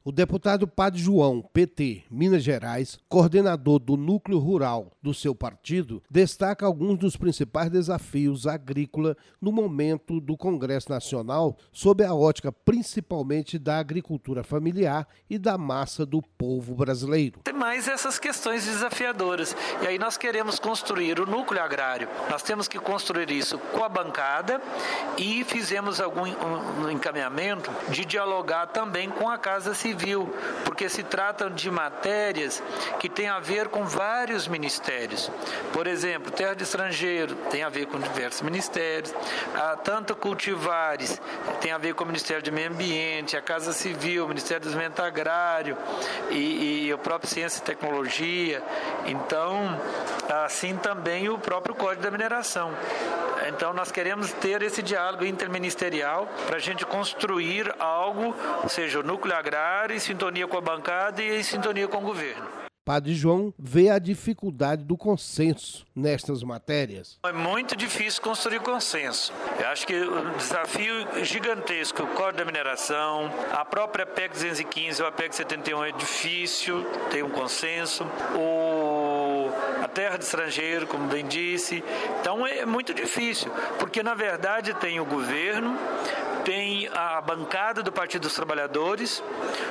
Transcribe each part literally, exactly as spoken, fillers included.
O deputado Padre João, P T, Minas Gerais, coordenador do núcleo rural do seu partido, destaca alguns dos principais desafios agrícolas no momento do Congresso Nacional, sob a ótica principalmente da agricultura familiar e da massa do povo brasileiro. Tem mais essas questões desafiadoras. E aí nós queremos construir o núcleo agrário. Nós temos que construir isso com a bancada e fizemos algum um encaminhamento de dialogar também com a Casa Civil. Civil, porque se tratam de matérias que têm a ver com vários ministérios. Por exemplo, terra de estrangeiro tem a ver com diversos ministérios, ah, tanto cultivares tem a ver com o Ministério do Meio Ambiente, a Casa Civil, o Ministério do Desenvolvimento Agrário e, e o próprio Ciência e Tecnologia. Então, assim também o próprio Código da Mineração. Então, nós queremos ter esse diálogo interministerial para a gente construir algo, ou seja, o núcleo agrário em sintonia com a bancada e em sintonia com o governo. Padre João vê a dificuldade do consenso nestas matérias. É muito difícil construir consenso. Eu acho que o desafio gigantesco, o Código da Mineração, a própria P E C duzentos e quinze ou a P E C setenta e um é difícil ter um consenso. O... a terra de estrangeiro, como bem disse. Então é muito difícil, porque na verdade tem o governo, tem a bancada do Partido dos Trabalhadores,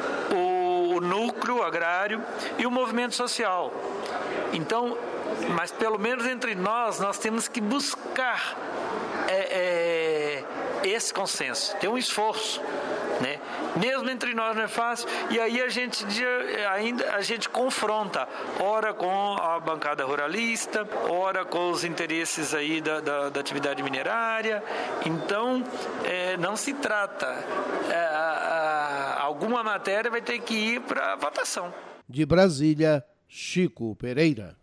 o núcleo agrário e o movimento social. Então, mas pelo menos entre nós, nós temos que buscar é, é, esse consenso, ter um esforço, né? Mesmo entre nós não é fácil, e aí a gente ainda a gente confronta, ora com a bancada ruralista, ora com os interesses aí da, da, da atividade minerária. Então, é, não se trata, é, a, a, alguma matéria vai ter que ir para votação. De Brasília, Chico Pereira.